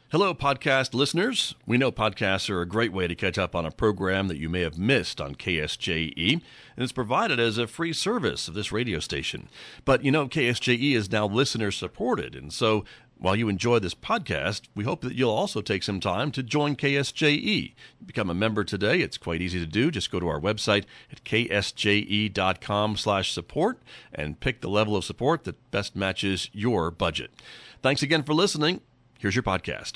Hello, podcast listeners. We know podcasts are a great way to catch up on a program that you may have missed on KSJE, and it's provided as a free service of this radio station. But you know, KSJE is now listener supported, and so while you enjoy this podcast, we hope that you'll also take some time to join KSJE. Become a member today. It's quite easy to do. Just go to our website at ksje.com/support and pick the level of support that best matches your budget. Thanks again for listening. Here's your podcast.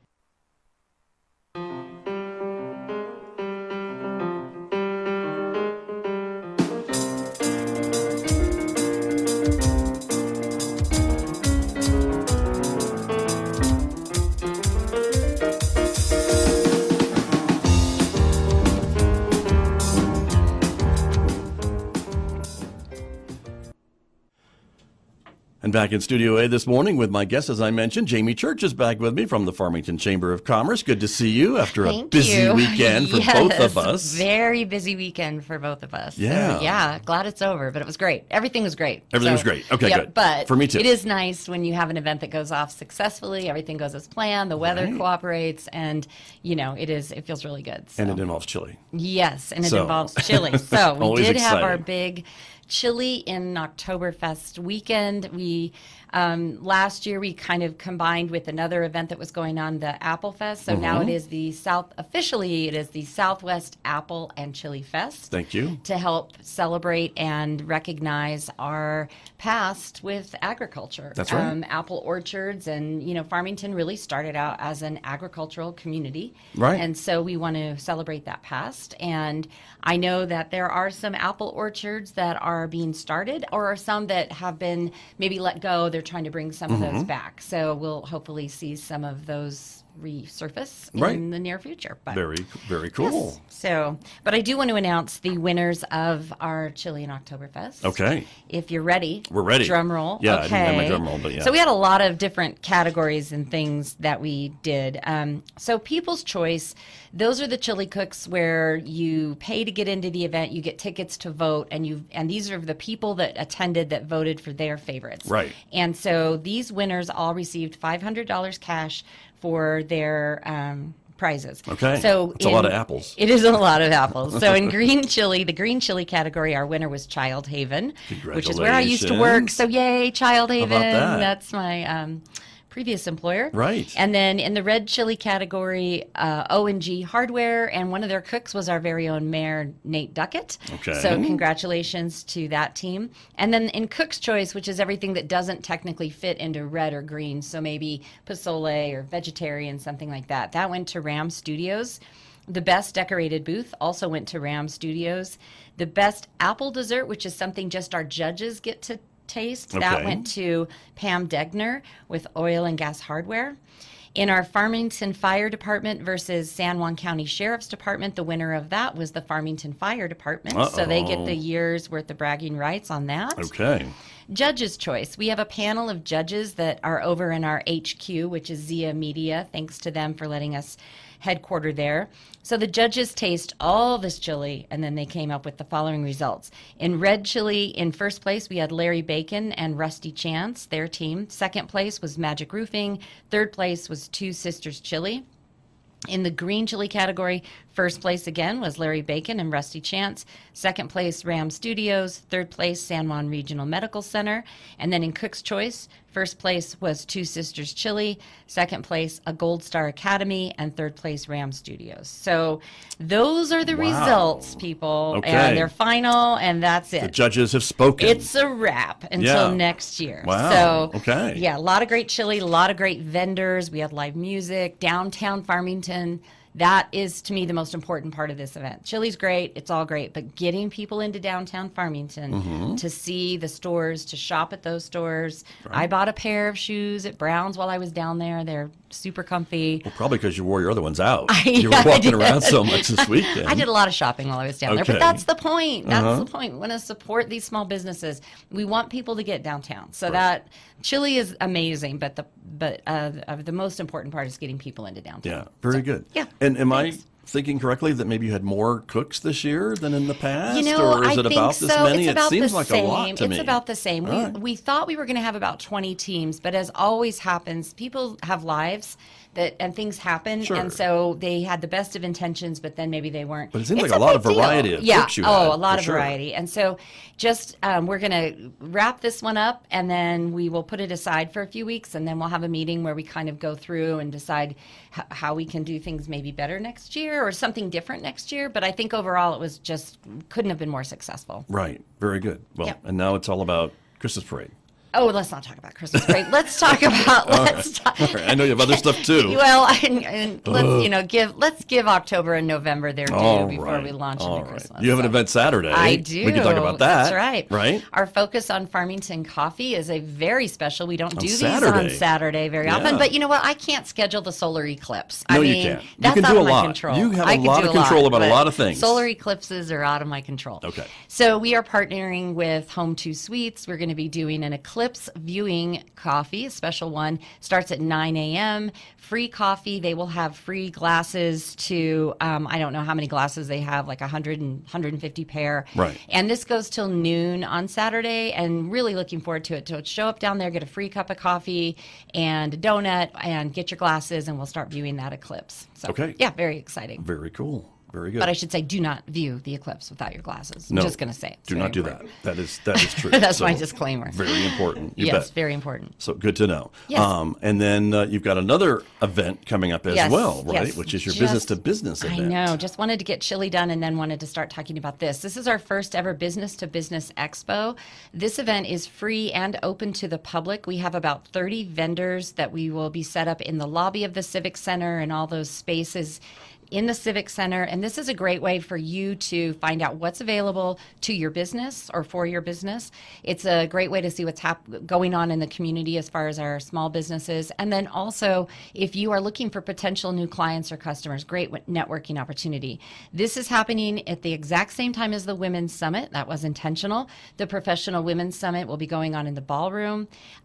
And back in Studio A this morning with my guest, as I mentioned, Jamie Church is back with me from the Farmington Chamber of Commerce. Good to see you after a busy weekend for both of us. Very busy weekend for both of us. Yeah. So, yeah, glad it's over, but it was great. Everything was great. Everything was great. Okay, good. But for me too. It is nice when you have an event that goes off successfully, everything goes as planned, the weather cooperates, and, you know, it feels really good. So. And it involves chili. Yes, and it involves chili. So we did have our big chili in Oktoberfest weekend. We last year we kind of combined with another event that was going on, the Apple Fest. So now it is officially it is the Southwest Apple and Chili Fest. Thank you. To help celebrate and recognize our past with agriculture. That's right. Apple orchards, and you know, Farmington really started out as an agricultural community. Right. And so we want to celebrate that past. And I know that there are some apple orchards that are being started, or are some that have been maybe let go. They're trying to bring some of those back. So we'll hopefully see some of those resurface in the near future. But very, very cool. Yes. So, but I do want to announce the winners of our Chili and Oktoberfest. Okay. If you're ready. We're ready. Drum roll. Yeah, okay. I didn't have my drum roll, but yeah. So we had a lot of different categories and things that we did. So People's Choice, those are the chili cooks where you pay to get into the event, you get tickets to vote, and these are the people that attended that voted for their favorites. Right. And so these winners all received $500 cash for their prizes. Okay. So it's a lot of apples. It is a lot of apples. So in green chili, the green chili category, our winner was Child Haven, which is where I used to work. So yay, Child Haven. How about that? That's my previous employer. Right. And then in the red chili category, O&G Hardware, and one of their cooks was our very own Mayor Nate Duckett. Okay. So congratulations to that team. And then in Cook's Choice, which is everything that doesn't technically fit into red or green, so maybe pozole or vegetarian, something like that, that went to Ram Studios. The best decorated booth also went to Ram Studios. The best apple dessert, which is something just our judges get to taste, that went to Pam Degner with Oil and Gas Hardware. In our Farmington Fire Department versus San Juan County Sheriff's Department, the winner of that was the Farmington Fire Department. So they get the year's worth of bragging rights on that. Okay. Judge's Choice. We have a panel of judges that are over in our HQ, which is Zia Media. Thanks to them for letting us headquarter there. So the judges taste all this chili, and then they came up with the following results. In red chili, in first place, we had Larry Bacon and Rusty Chance, their team. Second place was Magic Roofing. Third place was Two Sisters Chili. In the green chili category, first place again was Larry Bacon and Rusty Chance. Second place, Ram Studios. Third place, San Juan Regional Medical Center. And then in Cook's Choice, first place was Two Sisters Chili. Second place, a Gold Star Academy. And third place, Ram Studios. So those are the results, people. Okay. And they're final, and that's it. The judges have spoken. It's a wrap until next year. Wow. So, okay. Yeah, a lot of great chili, a lot of great vendors. We had live music, downtown Farmington. That is, to me, the most important part of this event. Chili's great. It's all great. But getting people into downtown Farmington to see the stores, to shop at those stores. Right. I bought a pair of shoes at Brown's while I was down there. They're super comfy. Well, probably because you wore your other ones out. You were walking around so much this weekend. I did a lot of shopping while I was down there. But that's the point. That's the point. We want to support these small businesses. We want people to get downtown. So that chili is amazing, but the most important part is getting people into downtown. Yeah, very good. Yeah. And am I thinking correctly that maybe you had more cooks this year than in the past? You know, or is it I think about so. this many? It's It about seems the like same. a lot to me. It's about the same. All right. We thought we were going to have about 20 teams, but as always happens, people have lives and things happen, Sure. and so they had the best of intentions, but then maybe they weren't. But it seems It's like a lot of big deal. variety of yeah. cooks you Oh, had, a lot for of sure. variety, and so just we're going to wrap this one up, and then we will put it aside for a few weeks, and then we'll have a meeting where we kind of go through and decide how we can do things maybe better next year or something different next year. But I think overall it was just couldn't have been more successful. Right. Very good. Well, Yeah. and now it's all about Christmas parade. Oh, let's not talk about Christmas parade. Let's talk about All right. I know you have other stuff too. Well, and let's give October and November their due All before right. we launch All into right. Christmas. You have an So- event Saturday. I do. We can talk about that. That's right. Right? Our focus on Farmington coffee is a very special. We don't do these Saturday. on Saturday very Yeah. often. But you know what? I can't schedule the solar eclipse. No, I you mean, can't. You that's can out do of a my lot. control. You have I a can lot do of control about a but lot of things. Solar eclipses are out of my control. Okay. So we are partnering with Home 2 Suites. We're going to be doing an eclipse viewing coffee, a special one. Starts at 9 a.m. Free coffee. They will have free glasses to, I don't know how many glasses they have, like 150 pair. Right. And this goes till noon on Saturday, and really looking forward to it. So show up down there, get a free cup of coffee and a donut, and get your glasses, and we'll start viewing that eclipse. So, Okay. yeah, very exciting. Very cool. Very good. But I should say, do not view the eclipse without your glasses. I'm No, just going to say it. It's do very not do important. that. That is true. That's So, my disclaimer. Very important. You Yes, bet. very important. So good to know. Yes. And then you've got another event coming up as Yes, well, right? yes. Which is your Just- business to business event. I know. Just wanted to get chili done and then wanted to start talking about this. This is our first ever business to business expo. This event is free and open to the public. We have about 30 vendors that we will be set up in the lobby of the Civic Center and all those spaces in the Civic Center. And this is a great way for you to find out what's available to your business or for your business. It's a great way to see what's going on in the community as far as our small businesses. And then also, if you are looking for potential new clients or customers, great networking opportunity. This is happening at the exact same time as the Women's Summit. That was intentional. The Professional Women's Summit will be going on in the ballroom.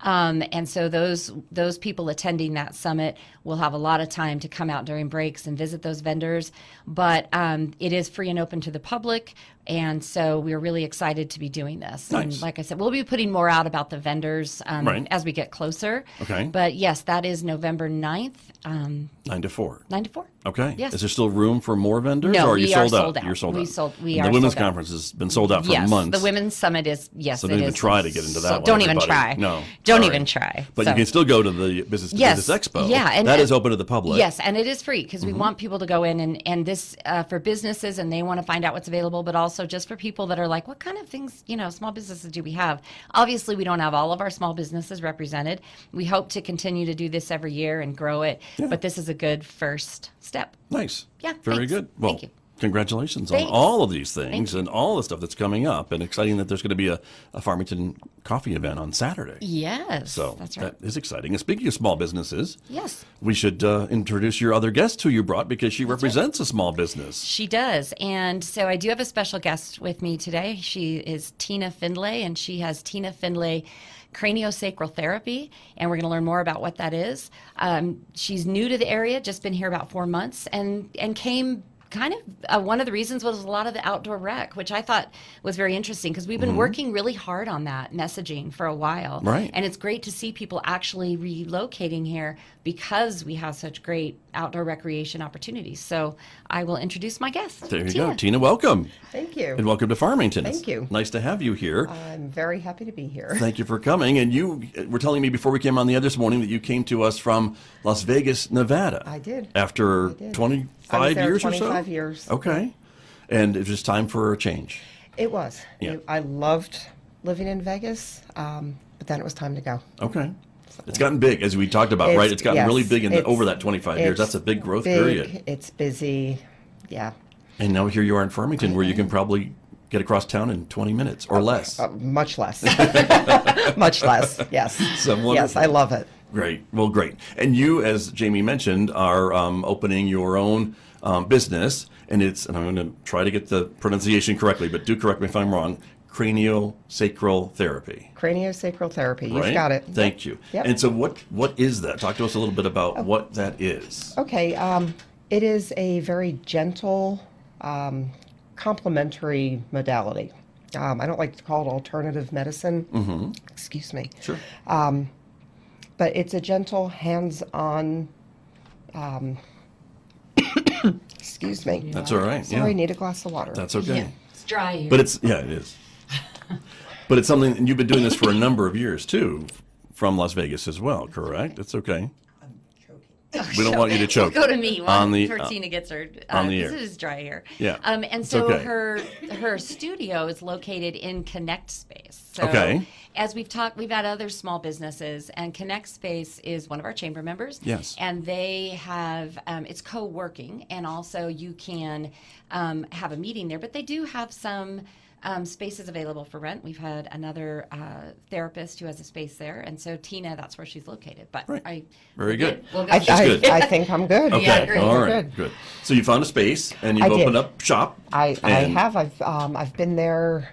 And so those people attending that summit will have a lot of time to come out during breaks and visit those vendors. But it is free and open to the public. And so we're really excited to be doing this. Nice. And like I said, we'll be putting more out about the vendors Right. as we get closer. Okay. But yes, that is November 9th, 9 to 4. 9 to 4. Okay. Yes. Is there still room for more vendors? No, or are you we are sold out? sold out. You're sold We out. sold- we And are the Women's sold out. Conference has been sold out for Yes, months. the Women's Summit is, yes, So it don't even is. try to get into that So one, don't even everybody. try. No. Don't All even right. try. But So- you can still go to the Business to Yes. Business Expo. Yeah, and that is open to the public. Yes, and it is free because Mm-hmm. we want people to go in and this for businesses, and they want to find out what's available, but also just for people that are like, what kind of things, small businesses do we have? Obviously, we don't have all of our small businesses represented. We hope to continue to do this every year and grow it, but this is a good first step. Nice. Yeah, Very thanks. good. Well, Thank you. congratulations on Thanks. all of these things and all the stuff that's coming up. And exciting that there's going to be a Farmington coffee event on Saturday. Yes, So that's right. that is exciting. And speaking of small businesses, Yes. we should introduce your other guest who you brought because she represents a small business. She does. And so I do have a special guest with me today. She is Tina Findlay, and she has Tina Findlay Craniosacral Therapy, and we're going to learn more about what that is. She's new to the area, just been here about 4 months, and came kind of one of the reasons was a lot of the outdoor rec, which I thought was very interesting because we've been working really hard on that messaging for a while. Right. And it's great to see people actually relocating here because we have such great outdoor recreation opportunities. So I will introduce my guest. There you Tina. go. Tina, welcome. Thank you. And welcome to Farmington. Thank It's you. Nice to have you here. I'm very happy to be here. Thank you for coming. And you were telling me before we came on the air this morning that you came to us from Las Vegas, Nevada. I did. After I did. 25 I was there years or so? 25 years. Okay. And it was just time for a change. It was. Yeah. I loved living in Vegas, but then it was time to go. Okay. It's gotten big, as we talked about, right? It's gotten yes, really big it's- over that 25 years. it's That's a big growth big, period. It's busy. Yeah. And now here you are in Farmington, where you can probably get across town in 20 minutes or less. Much less. Much less. Yes. So yes, wonderful. I love it. Great. Well, great. And you, as Jamie mentioned, are opening your own business, and I'm going to try to get the pronunciation correctly, but do correct me if I'm wrong, craniosacral therapy. Craniosacral therapy. You've Right? got it. Thank you. Yep. And so what is that? Talk to us a little bit about what that is. Okay. It is a very gentle, complementary modality. I don't like to call it alternative medicine. Excuse me. Sure. But it's a gentle, hands-on. Excuse me. That's all right. Sorry, Yeah. need a glass of water. That's okay. Yeah, it's dry here. But it is. But it's something, and you've been doing this for a number of years too, from Las Vegas as well, correct? It's okay. We don't want you to choke. Go to me on while the Tina gets her. on the air. This is dry here. Yeah, And it's so okay. her studio is located in Connect Space. So Okay. As we've talked, we've had other small businesses, and Connect Space is one of our chamber members. Yes. And they have it's co-working, and also you can have a meeting there. But they do have some spaces available for rent. We've had another therapist who has a space there, and so Tina, that's where she's located. But Right. Very good. We'll go. That's good. I think I'm good. Okay. Yeah, great. All right. Good. Good. So you found a space and you've I did. opened up shop. I and- have. I've been there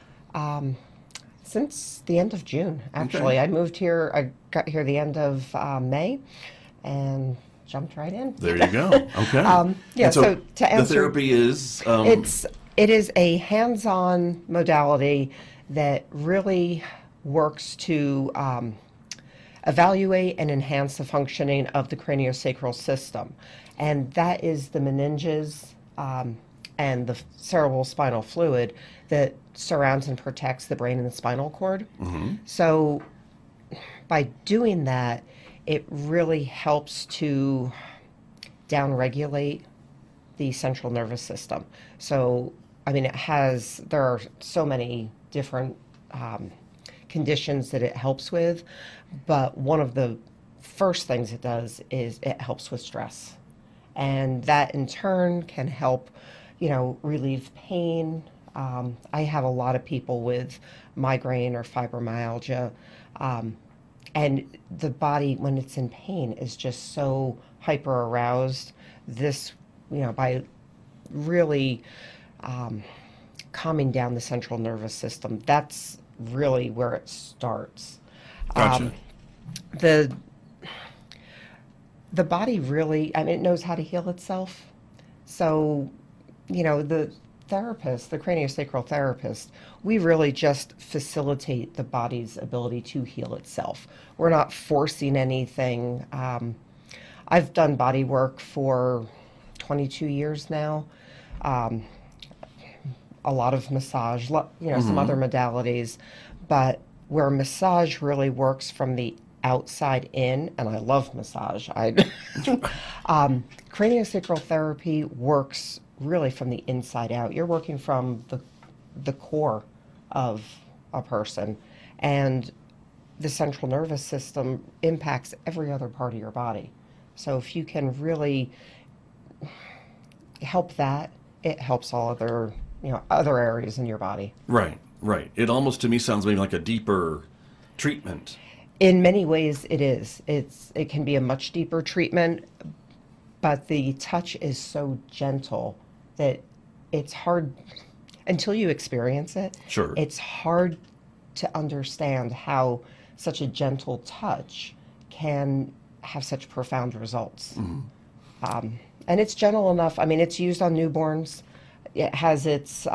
since the end of June. Actually, Okay. I moved here. I got here the end of May, and jumped right in. There you go. Okay. Yeah. And So, to the answer, therapy is it is a hands-on modality that really works to evaluate and enhance the functioning of the craniosacral system, and that is the meninges and the cerebral spinal fluid that surrounds and protects the brain and the spinal cord. So by doing that, it really helps to downregulate the central nervous system. So, I mean, there are so many different conditions that it helps with, but one of the first things it does is it helps with stress. And that in turn can help, relieve pain. I have a lot of people with migraine or fibromyalgia, and the body, when it's in pain, is just so hyper aroused. This, by really calming down the central nervous system, that's really where it starts. gotcha. The body really, it knows how to heal itself. So, the therapist, the craniosacral therapist, we really just facilitate the body's ability to heal itself. We're not forcing anything. I've done body work for 22 years now. A lot of massage, some other modalities, but where massage really works from the outside in, and I love massage. Craniosacral therapy works really from the inside out. You're working from the core of a person, and the central nervous system impacts every other part of your body. So if you can really help that, it helps all other areas in your body. Right. It almost to me sounds maybe like a deeper treatment. In many ways, it is. It can be a much deeper treatment, but the touch is so gentle that it's hard until you experience it. Sure. It's hard to understand how such a gentle touch can have such profound results. And it's gentle enough. It's used on newborns. It has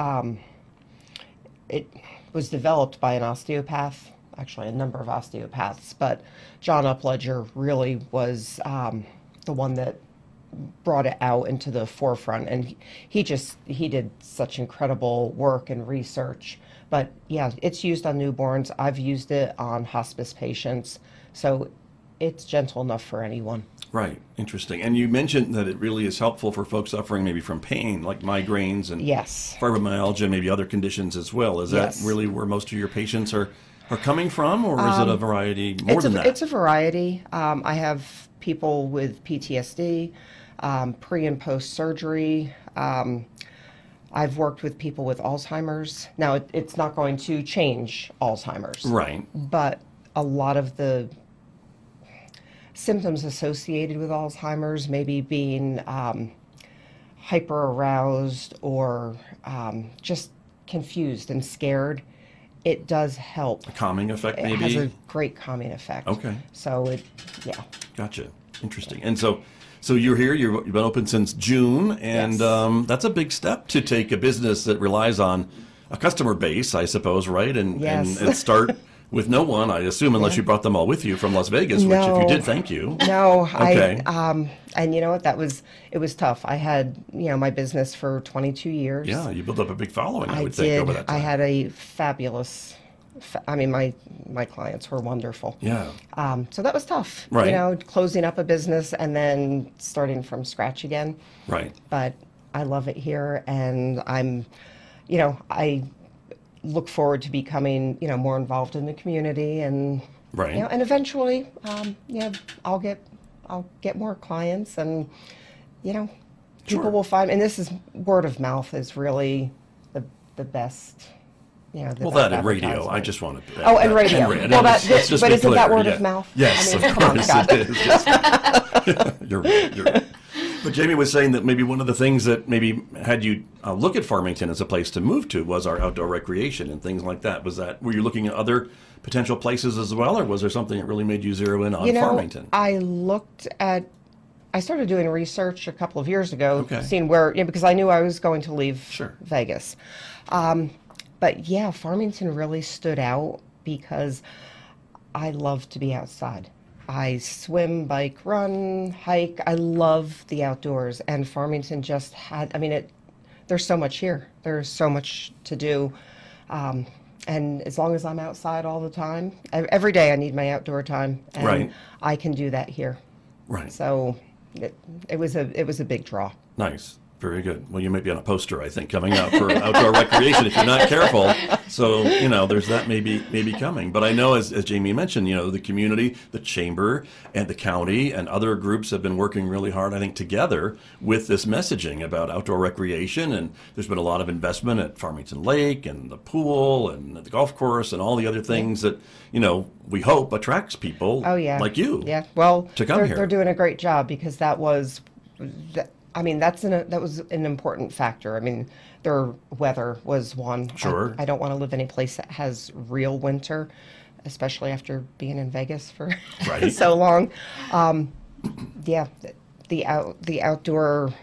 it was developed by an osteopath, actually a number of osteopaths, but John Upledger really was the one that brought it out into the forefront, and he did such incredible work and research. But yeah, it's used on newborns. I've used it on hospice patients, so it's gentle enough for anyone. Right. Interesting. And you mentioned that it really is helpful for folks suffering maybe from pain, like migraines and Yes. fibromyalgia, maybe other conditions as well. Is Yes. that really where most of your patients are coming from, or is it a variety more than that? It's a variety. I have people with PTSD, pre and post surgery. I've worked with people with Alzheimer's. Now, it's not going to change Alzheimer's. Right. But a lot of the symptoms associated with Alzheimer's, maybe being hyper aroused or just confused and scared, it does help. A calming effect, It maybe? has a great calming effect. Okay. So yeah. Gotcha. Interesting. And so you're here. You've been open since June, and Yes. that's a big step to take a business that relies on a customer base, I suppose, right? And Yes. and start with no one, I assume, unless you brought them all with you from Las Vegas. Which, if you No. did, thank you. No, Okay. and you know what? It was tough. I had, my business for 22 years. Yeah, you built up a big following, I I would think, did. over that I time. had a fabulous, my clients were wonderful. Yeah. So that was tough, Right. closing up a business and then starting from scratch again. Right. But I love it here, and I look forward to becoming, more involved in the community, and Right. and eventually, I'll get more clients, and people Sure. will find. And this is word of mouth is really the best. The Well, best that and radio. I advertisement. just wanted to. Oh, and radio. Well, let's just but be isn't that clear, word yeah. of mouth? Yes, I mean, of come on, course Scott. it is. Yes. You're right. You're right. But Jamie was saying that maybe one of the things that maybe had you look at Farmington as a place to move to was our outdoor recreation and things like that. Were you looking at other potential places as well, or was there something that really made you zero in on Farmington? I started doing research a couple of years ago, Okay. seeing where, because I knew I was going to leave Sure. Vegas. But yeah, Farmington really stood out because I love to be outside. I swim, bike, run, hike. I love the outdoors, and Farmington just had, there's so much here. There's so much to do. And as long as I'm outside all the time, every day I need my outdoor time, and Right. I can do that here. Right. So it was a big draw. Nice. Very good. Well, you might be on a poster, I think, coming out for outdoor recreation if you're not careful. So, there's that maybe coming. But I know, as Jamie mentioned, the community, the chamber, and the county, and other groups have been working really hard, I think, together with this messaging about outdoor recreation. And there's been a lot of investment at Farmington Lake and the pool and the golf course and all the other things that, we hope attracts people Oh yeah, like you. Yeah, well, to come here. they're doing a great job, because that was an important factor. Their weather was one. Sure. I don't want to live any place that has real winter, especially after being in Vegas for Right. so long. Yeah, the outdoor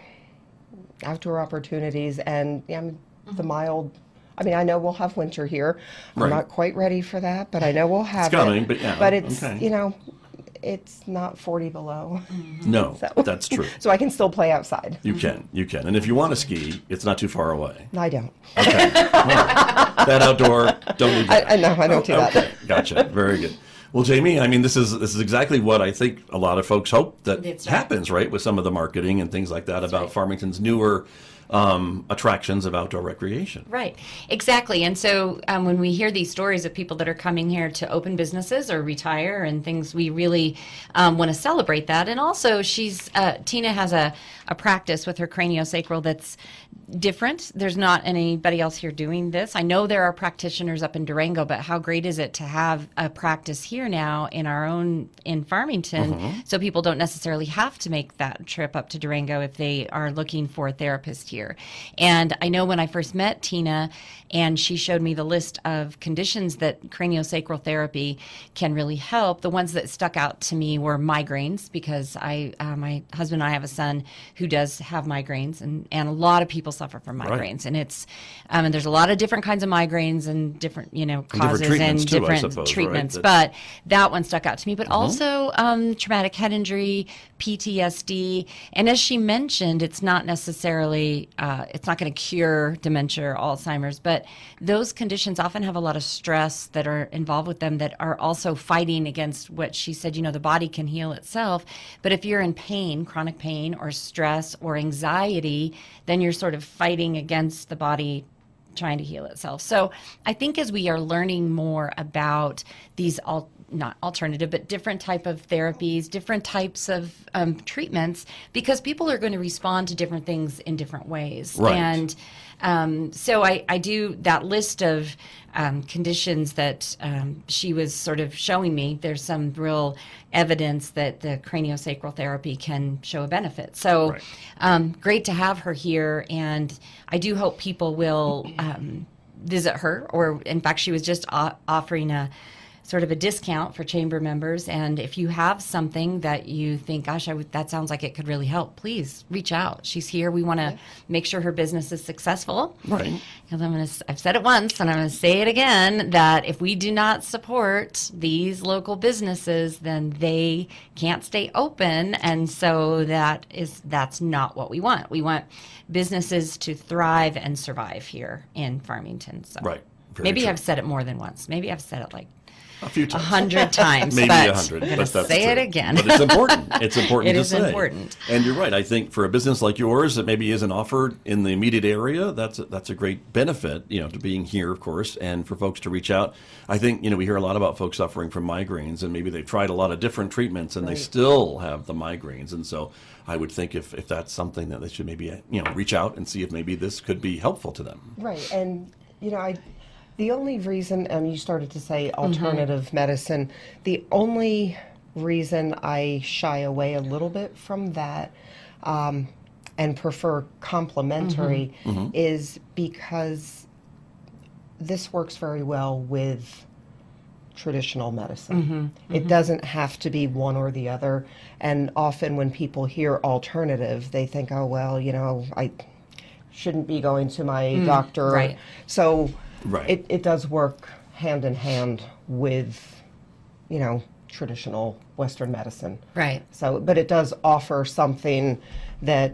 opportunities, and the mild. I know we'll have winter here. Right. I'm not quite ready for that, but I know we'll have coming, it. but yeah, But it's okay. It's not 40 below. No, So- that's true. So I can still play outside. You can. And if you want to ski, it's not too far away. I don't. Okay. All right. That outdoor, don't need that. I know, I don't do that. Okay, gotcha. Very good. Well, Jamie, this is exactly what I think a lot of folks hope that That's right. happens, right, with some of the marketing and things like that about right. Farmington's newer attractions of outdoor recreation. Right, exactly. And so when we hear these stories of people that are coming here to open businesses or retire and things, we really want to celebrate that. And also, Tina has a practice with her craniosacral that's different. There's not anybody else here doing this. I know there are practitioners up in Durango, but how great is it to have a practice here now in Farmington, so people don't necessarily have to make that trip up to Durango if they are looking for a therapist here. And I know when I first met Tina, and she showed me the list of conditions that craniosacral therapy can really help, the ones that stuck out to me were migraines, because my husband and I have a son who does have migraines, and a lot of people suffer from migraines. Right. And it's and there's a lot of different kinds of migraines and different causes treatments and too, I different suppose, right? treatments. That- But that one stuck out to me. But also traumatic head injury, PTSD, and as she mentioned, it's not necessarily it's not going to cure dementia or Alzheimer's, but those conditions often have a lot of stress that are involved with them that are also fighting against what she said. The body can heal itself, but if you're in pain, chronic pain, or stress or anxiety, then you're sort of fighting against the body trying to heal itself. So I think as we are learning more about these not alternative, but different type of therapies, different types of treatments, because people are going to respond to different things in different ways. Right. And so I do that list of conditions that she was sort of showing me. There's some real evidence that the craniosacral therapy can show a benefit. So great to have her here, and I do hope people will visit her, or in fact, she was just offering sort of a discount for chamber members. And if you have something that you think, gosh, that sounds like it could really help, please reach out. She's here. We want to make sure her business is successful. Right. Because I've said it once and I'm going to say it again, that if we do not support these local businesses, then they can't stay open. And so that's not what we want. We want businesses to thrive and survive here in Farmington. So Right. Maybe true. I've said it more than once. Maybe I've said it like A few times. 100 times. Maybe but 100. I'm But going to that's say true. it again. But it's important. It's important It to is say. important. And you're right. I think for a business like yours that maybe isn't offered in the immediate area, that's a great benefit, to being here, of course, and for folks to reach out. I think, we hear a lot about folks suffering from migraines, and maybe they've tried a lot of different treatments and they still have the migraines. And so I would think if that's something that they should maybe, reach out and see if maybe this could be helpful to them. Right. And, the only reason, you started to say alternative medicine, the only reason I shy away a little bit from that and prefer complementary is because this works very well with traditional medicine. It doesn't have to be one or the other. And often when people hear alternative, they think, oh, well, I shouldn't be going to my doctor. Right. So Right. it does work hand in hand with, traditional Western medicine. Right. So, but it does offer something that,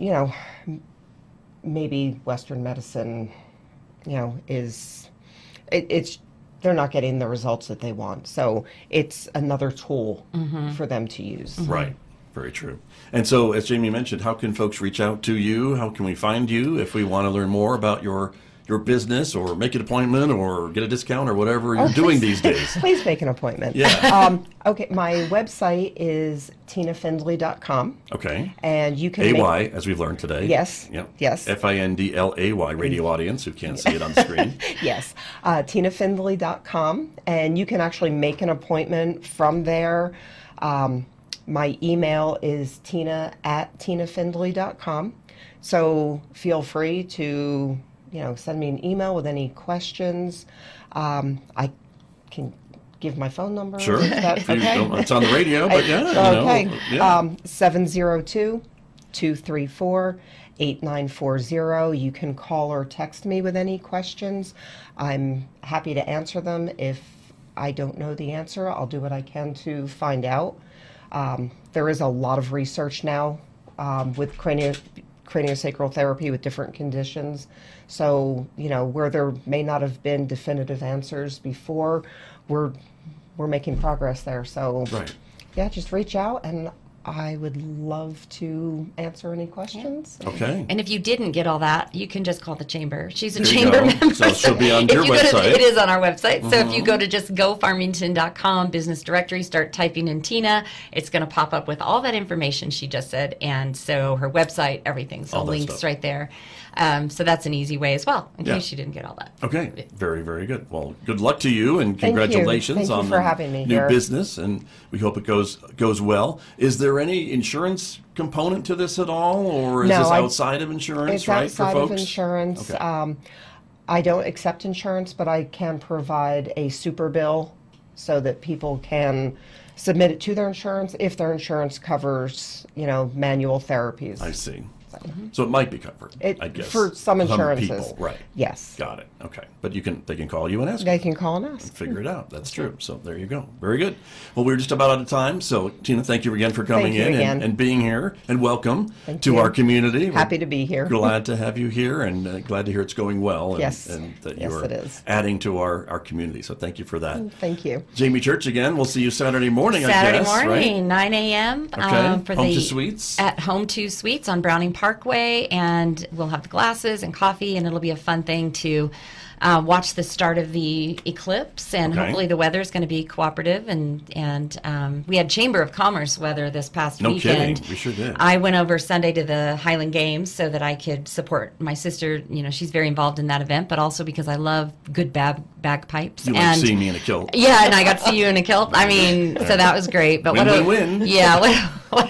maybe Western medicine, it's they're not getting the results that they want. So it's another tool for them to use. Right. Very true. And so, as Jamie mentioned, how can folks reach out to you? How can we find you if we want to learn more about your business or make an appointment or get a discount or whatever you're doing these days? Please make an appointment. Yeah. Okay, my website is tinafindley.com. Okay. And you can AY, as we've learned today. Yes. Yep. Yes. FINDLAY, radio audience who can't see it on the screen. Yes, tinafindley.com, and you can actually make an appointment from there. My email is tina@tinafindley.com, so feel free to send me an email with any questions. I can give my phone number. Sure. Is that If you okay? don't- it's on the radio, but yeah. Okay. Yeah. 702-234-8940. You can call or text me with any questions. I'm happy to answer them. If I don't know the answer, I'll do what I can to find out. There is a lot of research now with craniosacral therapy with different conditions. So, where there may not have been definitive answers before, we're making progress there. So, Right. yeah, just reach out and I would love to answer any questions. Okay. And if you didn't get all that, you can just call the chamber. She's a There you chamber go. member. So she'll be on If your you go to- website. it is on our website. So if you go to just gofarmington.com, business directory, start typing in Tina, it's going to pop up with all that information she just said. And so her website, everything. So All that links stuff. right there. So that's an easy way as well, in Yeah. case you didn't get all that. Okay, very, very good. Well, good luck to you, and Thank you. congratulations Thank you on for the having me new here. business, and we hope it goes well. Is there any insurance component to this at all, or is No, this I- outside of insurance, It's right, outside for of folks? insurance. Okay. I don't accept insurance, but I can provide a super bill so that people can submit it to their insurance if their insurance covers, manual therapies. I see. So it might be covered, I guess. For some insurances. people, right. Yes. Got it. Okay. But they can call you and ask. They can call and ask. Figure it out. That's true. So there you go. Very good. Well, we're just about out of time. So, Tina, thank you again for coming Thank you in again. and being here. And welcome Thank to you. our community. We're Happy to be here. glad to have you here, and glad to hear it's going well. And, Yes. and that Yes, you're it is. adding to our community. So thank you for that. Thank you. Jamie Church again. We'll see you Saturday morning, Saturday I guess, morning, right? 9 a.m. Okay. For Home the to Suites. at Home to Suites on Browning Parkway, and we'll have the glasses and coffee, and it'll be a fun thing to watch the start of the eclipse, and Okay. hopefully the weather is going to be cooperative. And we had Chamber of Commerce weather this past No weekend. kidding. We sure did. I went over Sunday to the Highland Games so that I could support my sister. She's very involved in that event, but also because I love good bagpipes. You like seeing me in a kilt. Yeah, and I got to see you in a kilt. I mean, so that was great. But Win-win-win. Yeah,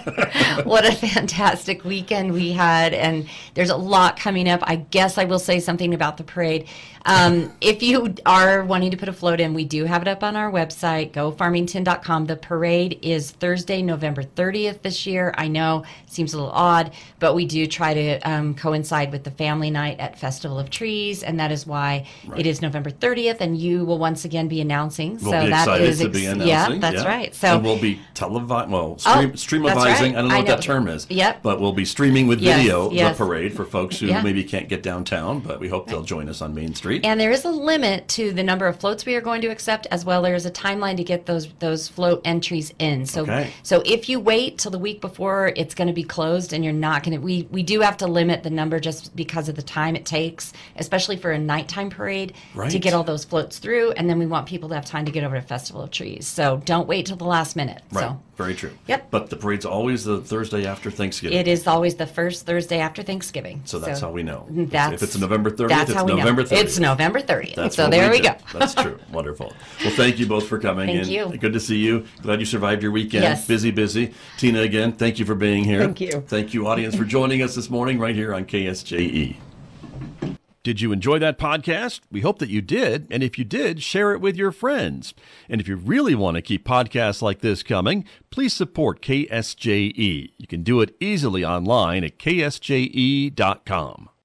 what a fantastic weekend we had, and there's a lot coming up. I guess I will say something about the parade. If you are wanting to put a float in, we do have it up on our website, gofarmington.com. The parade is Thursday, November 30th this year. I know it seems a little odd, but we do try to coincide with the family night at Festival of Trees, and that is why it is November 30th, and you will once again be announcing. We'll be excited to be announcing. Yeah, that's right. So and we'll be streamavizing. that's I right. don't know what that term is. Yep. But we'll be streaming with video yes. the parade for folks who maybe can't get downtown, but we hope they'll join us on Main Street. And there is a limit to the number of floats we are going to accept, as well. There's a timeline to get those float entries in. So so if you wait till the week before, it's going to be closed, and you're not going to. We do have to limit the number just because of the time it takes, especially for a nighttime parade, to get all those floats through, and then we want people to have time to get over to Festival of Trees. So don't wait till the last minute. Right. So. Very true. Yep. But the parade's always the Thursday after Thanksgiving. It is always the first Thursday after Thanksgiving. So that's how we know. If it's November 30th, that's how we November know. 30th. It's November 30th. That's so there we go. That's true. Wonderful. Well, thank you both for coming. Thank you. Good to see you. Glad you survived your weekend. Yes. Busy. Tina, again, thank you for being here. Thank you. Thank you, audience, for joining us this morning right here on KSJE. Did you enjoy that podcast? We hope that you did. And if you did, share it with your friends. And if you really want to keep podcasts like this coming, please support KSJE. You can do it easily online at ksje.com.